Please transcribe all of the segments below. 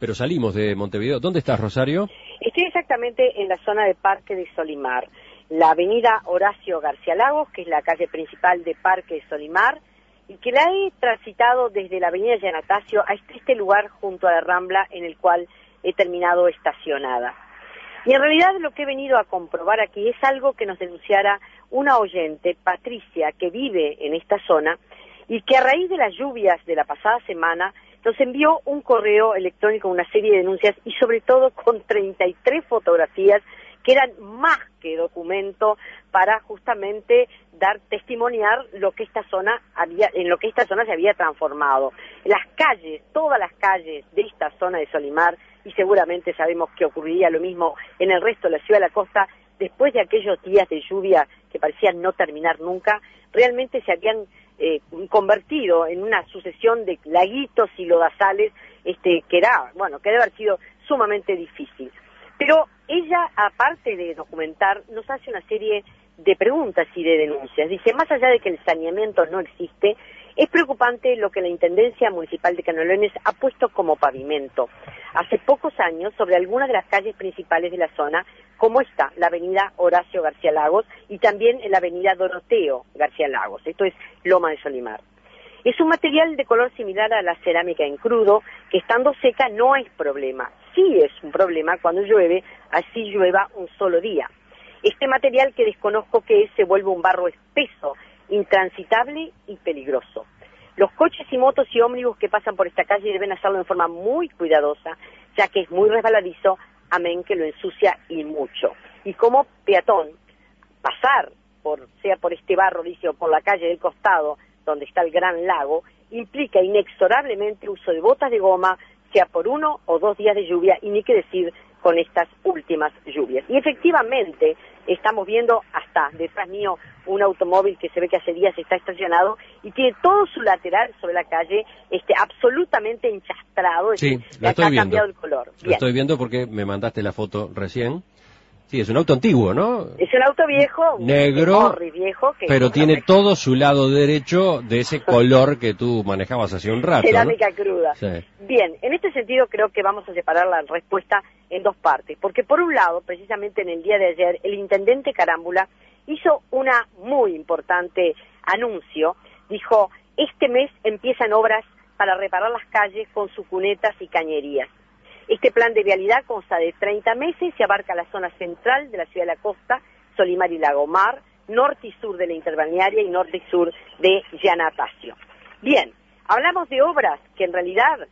pero salimos de Montevideo. ¿Dónde estás, Rosario? Estoy exactamente en la zona de Parque de Solimar, la avenida Horacio García Lagos, que es la calle principal de Parque de Solimar, y que la he transitado desde la avenida Yanatacio a este lugar junto a la Rambla en el cual he terminado estacionada. Y en realidad lo que he venido a comprobar aquí es algo que nos denunciara una oyente, Patricia, que vive en esta zona y que a raíz de las lluvias de la pasada semana nos envió un correo electrónico, una serie de denuncias y sobre todo con 33 fotografías que eran más que documento para justamente dar testimoniar lo que esta zona en lo que esta zona se había transformado. Las calles, todas las calles de esta zona de Solimar, y seguramente sabemos que ocurriría lo mismo en el resto de la ciudad de la costa, después de aquellos días de lluvia que parecían no terminar nunca, realmente se habían convertido en una sucesión de laguitos y lodazales, que era, bueno, que debe haber sido sumamente difícil. Pero ella, aparte de documentar, nos hace una serie de preguntas y de denuncias. Dice, más allá de que el saneamiento no existe, es preocupante lo que la Intendencia Municipal de Canelones ha puesto como pavimento hace pocos años sobre algunas de las calles principales de la zona, como está la avenida Horacio García Lagos y también en la avenida Doroteo García Lagos, esto es Loma de Solimar. Es un material de color similar a la cerámica en crudo, que estando seca no es problema. Sí es un problema cuando llueve, así llueva un solo día. Este material que desconozco qué es, se vuelve un barro espeso, intransitable y peligroso. Los coches y motos y ómnibus que pasan por esta calle deben hacerlo de forma muy cuidadosa, ya que es muy resbaladizo, amén que lo ensucia y mucho. Y como peatón, pasar sea por este barro, dice, o por la calle del costado, donde está el gran lago, implica inexorablemente uso de botas de goma, sea por 1 o 2 días de lluvia, y ni qué decir con estas últimas lluvias. Y efectivamente, estamos viendo hasta detrás mío un automóvil que se ve que hace días está estacionado y tiene todo su lateral sobre la calle absolutamente enchastrado, sí, le ha cambiado el color. Lo estoy viendo porque me mandaste la foto recién. Sí, es un auto antiguo, ¿no? Es un auto viejo, negro, viejo, que pero tiene todo su lado derecho de ese color que tú manejabas hace un rato, cerámica ¿no? cruda. Sí. Bien, en este sentido creo que vamos a separar la respuesta en dos partes, porque por un lado, precisamente en el día de ayer, el intendente Carámbula hizo una muy importante anuncio, dijo, este mes empiezan obras para reparar las calles con sus cunetas y cañerías. Este plan de vialidad consta de 30 meses y abarca la zona central de la ciudad de la costa, Solimar y Lagomar, norte y sur de la interbalnearia y norte y sur de Yanatacio. Bien, hablamos de obras que en realidad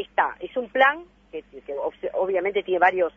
es un plan que obviamente tiene varios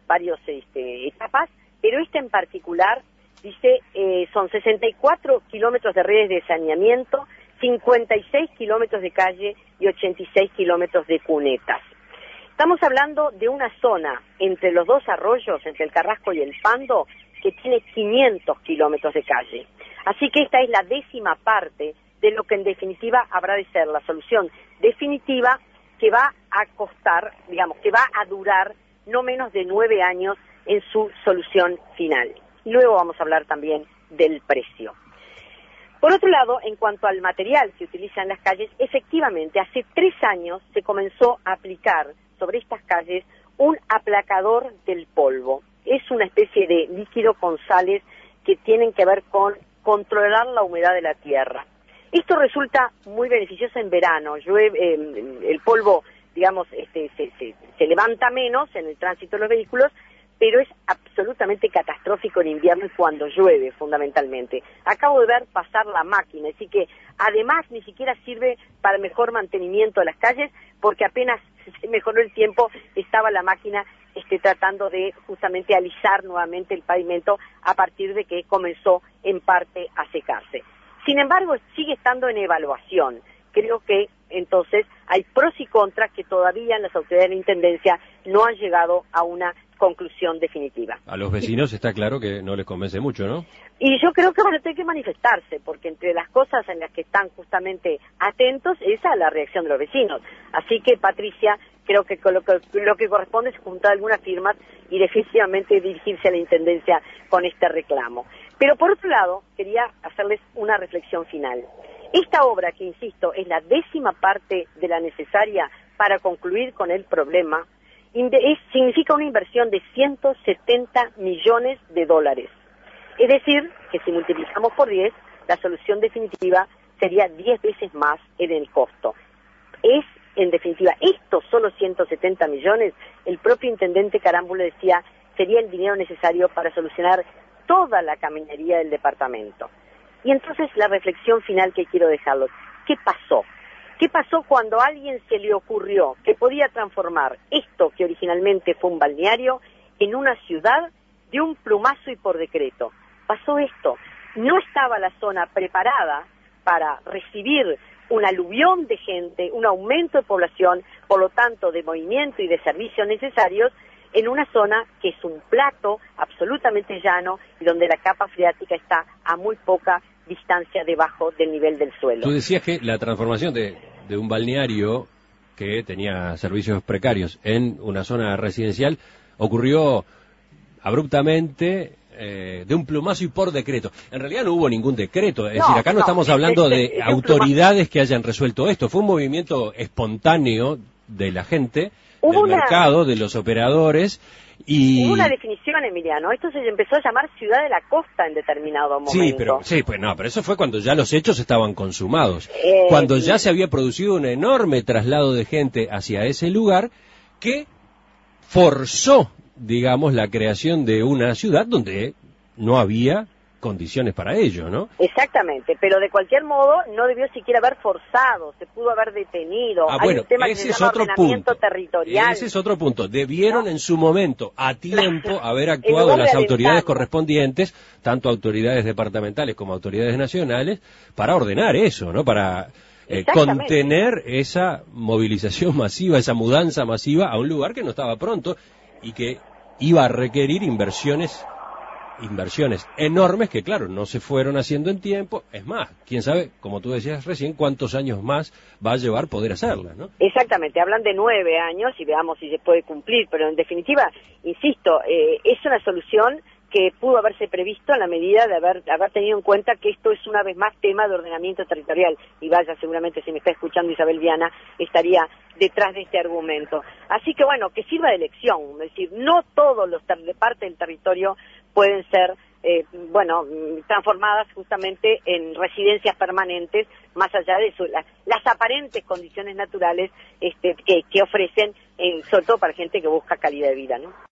etapas, pero esta en particular dice son 64 kilómetros de redes de saneamiento, 56 kilómetros de calle y 86 kilómetros de cunetas. Estamos hablando de una zona entre los dos arroyos, entre el Carrasco y el Pando, que tiene 500 kilómetros de calle. Así que esta es la 10ª parte de lo que en definitiva habrá de ser la solución definitiva que va a costar, digamos, que va a durar no menos de 9 años en su solución final. Y luego vamos a hablar también del precio. Por otro lado, en cuanto al material que utiliza en las calles, efectivamente, hace 3 años se comenzó a aplicar sobre estas calles un aplacador del polvo. Es una especie de líquido con sales que tienen que ver con controlar la humedad de la tierra. Esto resulta muy beneficioso en verano, llueve, el polvo, digamos, se levanta menos en el tránsito de los vehículos, pero es absolutamente catastrófico en invierno y cuando llueve, fundamentalmente. Acabo de ver pasar la máquina, así que además ni siquiera sirve para el mejor mantenimiento de las calles, porque apenas se mejoró el tiempo, estaba la máquina tratando de justamente alisar nuevamente el pavimento a partir de que comenzó en parte a secarse. Sin embargo, sigue estando en evaluación. Creo que entonces hay pros y contras que todavía las autoridades de la Intendencia no han llegado a una conclusión definitiva. A los vecinos está claro que no les convence mucho, ¿no? Y yo creo que van a tener que manifestarse, porque entre las cosas en las que están justamente atentos, esa es la reacción de los vecinos. Así que, Patricia, creo que lo que corresponde es juntar algunas firmas y definitivamente dirigirse a la Intendencia con este reclamo. Pero por otro lado, quería hacerles una reflexión final. Esta obra, que insisto, es la 10ª parte de la necesaria para concluir con el problema, significa una inversión de 170 millones de dólares. Es decir, que si multiplicamos por 10, la solución definitiva sería 10 veces más en el costo. Es, en definitiva, estos solo 170 millones, el propio intendente Carámbula decía, sería el dinero necesario para solucionar toda la caminería del departamento. Y entonces la reflexión final que quiero dejarlos, ¿qué pasó? ¿Qué pasó cuando a alguien se le ocurrió que podía transformar esto que originalmente fue un balneario en una ciudad de un plumazo y por decreto? Pasó esto. No estaba la zona preparada para recibir un aluvión de gente, un aumento de población, por lo tanto de movimiento y de servicios necesarios, en una zona que es un plato absolutamente llano y donde la capa freática está a muy poca distancia debajo del nivel del suelo. Tú decías que la transformación de un balneario que tenía servicios precarios en una zona residencial ocurrió abruptamente, de un plumazo y por decreto. En realidad no hubo ningún decreto, es decir, acá no estamos hablando de autoridades que hayan resuelto esto, fue un movimiento espontáneo de la gente, del mercado, de los operadores. Y hubo una definición, Emiliano, esto se empezó a llamar Ciudad de la Costa en determinado momento. Pero eso fue cuando ya los hechos estaban consumados, cuando ya se había producido un enorme traslado de gente hacia ese lugar que forzó, digamos, la creación de una ciudad donde no había condiciones para ello, ¿no? Exactamente, pero de cualquier modo no debió siquiera haber forzado, se pudo haber detenido. Hay un tema que se llama ordenamiento territorial. Ese es otro punto. Debieron en su momento, a tiempo, haber actuado las autoridades correspondientes, tanto autoridades departamentales como autoridades nacionales, para ordenar eso, ¿no? Para contener esa movilización masiva, esa mudanza masiva a un lugar que no estaba pronto y que iba a requerir inversiones enormes que, claro, no se fueron haciendo en tiempo. Es más, quién sabe, como tú decías recién, cuántos años más va a llevar poder hacerla, ¿no? Exactamente, hablan de 9 años y veamos si se puede cumplir, pero en definitiva, insisto, es una solución que pudo haberse previsto en la medida de haber tenido en cuenta que esto es una vez más tema de ordenamiento territorial. Y vaya, seguramente si me está escuchando Isabel Viana, estaría detrás de este argumento. Así que bueno, que sirva de lección, es decir, no todos los de parte del territorio pueden ser, transformadas justamente en residencias permanentes, más allá de las aparentes condiciones naturales que ofrecen, sobre todo para gente que busca calidad de vida, ¿no?